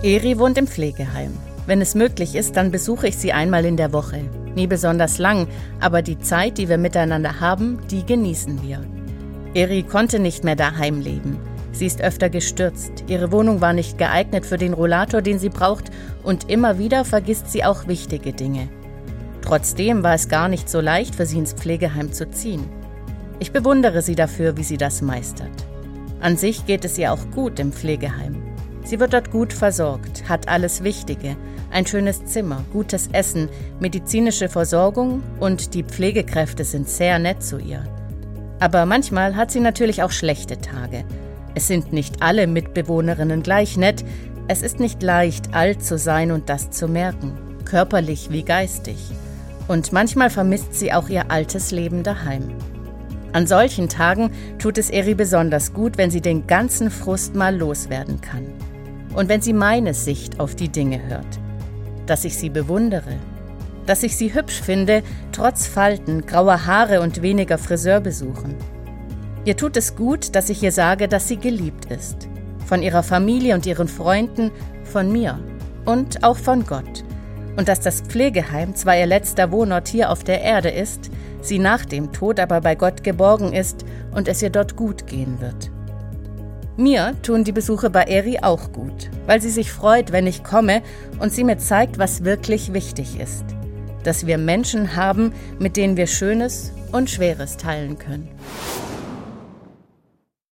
Eri wohnt im Pflegeheim. Wenn es möglich ist, dann besuche ich sie einmal in der Woche. Nie besonders lang, aber die Zeit, die wir miteinander haben, die genießen wir. Eri konnte nicht mehr daheim leben. Sie ist öfter gestürzt. Ihre Wohnung war nicht geeignet für den Rollator, den sie braucht, und immer wieder vergisst sie auch wichtige Dinge. Trotzdem war es gar nicht so leicht, für sie ins Pflegeheim zu ziehen. Ich bewundere sie dafür, wie sie das meistert. An sich geht es ihr auch gut im Pflegeheim. Sie wird dort gut versorgt, hat alles Wichtige, ein schönes Zimmer, gutes Essen, medizinische Versorgung und die Pflegekräfte sind sehr nett zu ihr. Aber manchmal hat sie natürlich auch schlechte Tage. Es sind nicht alle Mitbewohnerinnen gleich nett. Es ist nicht leicht, alt zu sein und das zu merken, körperlich wie geistig. Und manchmal vermisst sie auch ihr altes Leben daheim. An solchen Tagen tut es Eri besonders gut, wenn sie den ganzen Frust mal loswerden kann. Und wenn sie meine Sicht auf die Dinge hört. Dass ich sie bewundere. Dass ich sie hübsch finde, trotz Falten, grauer Haare und weniger Friseurbesuchen. Ihr tut es gut, dass ich ihr sage, dass sie geliebt ist. Von ihrer Familie und ihren Freunden, von mir und auch von Gott. Und dass das Pflegeheim zwar ihr letzter Wohnort hier auf der Erde ist, sie nach dem Tod aber bei Gott geborgen ist und es ihr dort gut gehen wird. Mir tun die Besuche bei Eri auch gut, weil sie sich freut, wenn ich komme und sie mir zeigt, was wirklich wichtig ist. Dass wir Menschen haben, mit denen wir Schönes und Schweres teilen können.